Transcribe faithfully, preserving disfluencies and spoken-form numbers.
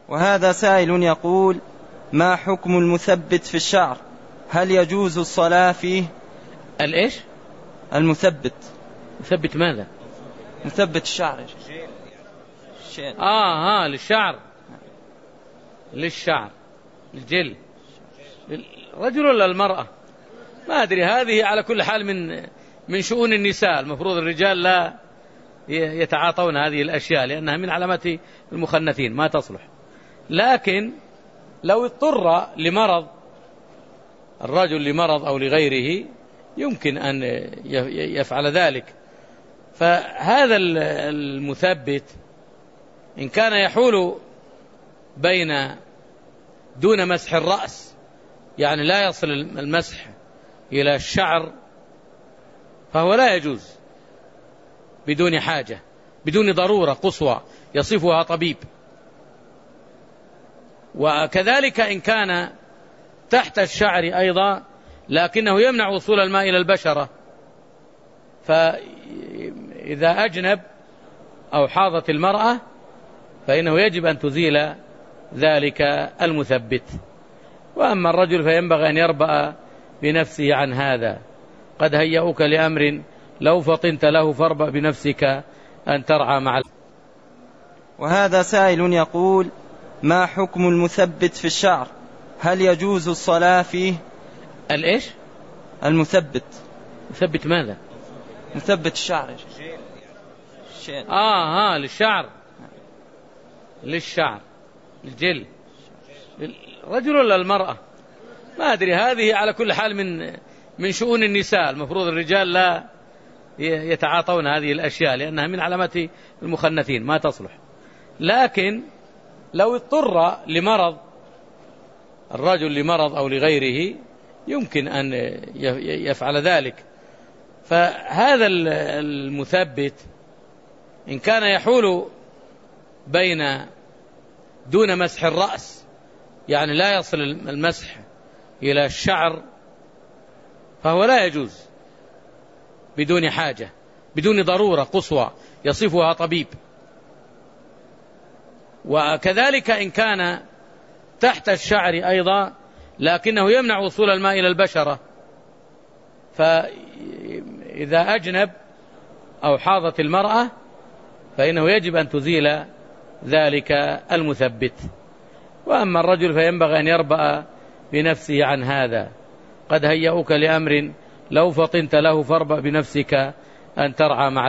وهذا سائل يقول: ما حكم المثبت في الشعر؟ هل يجوز الصلاة فيه؟ الإيش؟ المثبت. مثبت ماذا؟ مثبت الشعر. آه ها للشعر، للشعر الجل، الرجل ولا المرأة؟ ما أدري. هذه على كل حال من من شؤون النساء. المفروض الرجال لا يتعاطون هذه الأشياء لأنها من علامات المخنثين، ما تصلح. لكن لو اضطر لمرض الرجل، لمرض أو لغيره، يمكن أن يفعل ذلك. فهذا المثبت إن كان يحول بين دون مسح الرأس، يعني لا يصل المسح إلى الشعر، فهو لا يجوز بدون حاجة، بدون ضرورة قصوى يصفها طبيب. وكذلك إن كان تحت الشعر أيضا لكنه يمنع وصول الماء إلى البشرة، فإذا أجنب أو حاضت المرأة فإنه يجب أن تزيل ذلك المثبت. وأما الرجل فينبغي أن يربأ بنفسه عن هذا. قد هيئوك لأمر لو فطنت له فاربأ بنفسك أن ترعى مع. وهذا سائل يقول: ما حكم المثبت في الشعر؟ هل يجوز الصلاة فيه؟ الإيش؟ المثبت. مثبت ماذا؟ مثبت الشعر. آه ها للشعر، للشعر الجل، الرجل ولا المرأة؟ ما أدري. هذه على كل حال من من شؤون النساء. المفروض الرجال لا يتعاطون هذه الأشياء لأنها من علامات المخنثين، ما تصلح. لكن لو اضطر لمرض الرجل، لمرض أو لغيره، يمكن أن يفعل ذلك. فهذا المثبت إن كان يحول بين دون مسح الرأس، يعني لا يصل المسح إلى الشعر، فهو لا يجوز بدون حاجة، بدون ضرورة قصوى يصفها طبيب. وكذلك إن كان تحت الشعر أيضا لكنه يمنع وصول الماء إلى البشرة، فإذا أجنب أو حاضت المرأة فإنه يجب أن تزيل ذلك المثبت. وأما الرجل فينبغي أن يربأ بنفسه عن هذا. قد هيئوك لأمر لو فطنت له فاربأ بنفسك أن ترعى مع